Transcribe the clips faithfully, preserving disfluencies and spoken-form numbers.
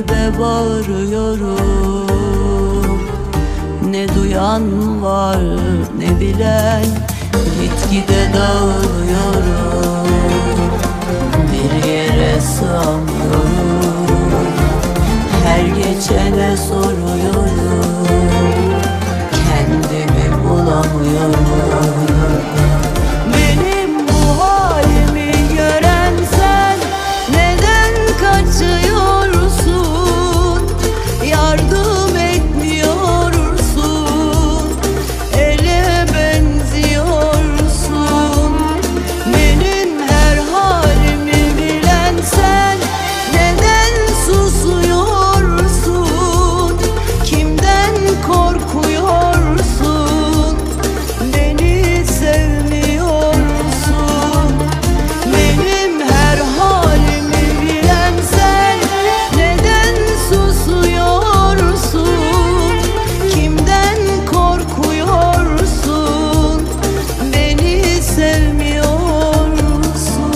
garibe bağırıyorum. Ne duyan var ne bilen, gitgide dağılıyorum. Bir yere sığamıyorum, her geçene soruyorum. Kendimi bulamıyorum. Benim bu halimi gören sen neden kaçıyorsun? Yardım etmiyorsun, ele benziyorsun. Benim her halimi bilen sen neden susuyorsun? Kimden korkuyorsun? Beni sevmiyorsun. Benim her halimi bilen sen neden susuyorsun? Kimden korkuyorsun? Beni sevmiyorsun.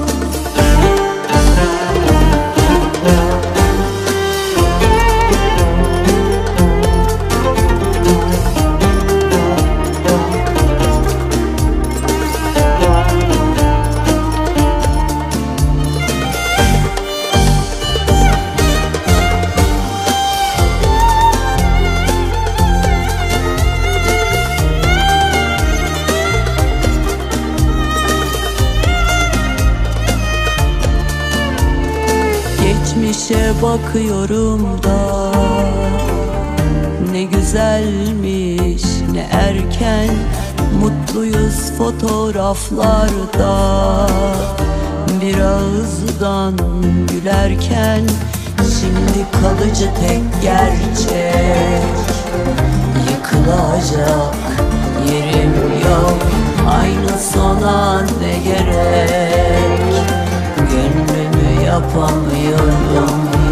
Geçmişe bakıyorum da ne güzelmiş, ne erken mutluyuz fotoğraflarda. Bir ağızdan gülerken şimdi kalıcı tek gerçek. Yıkılacak yerim yok, aynı sona ne gerek? Gönlümü yapamıyorum.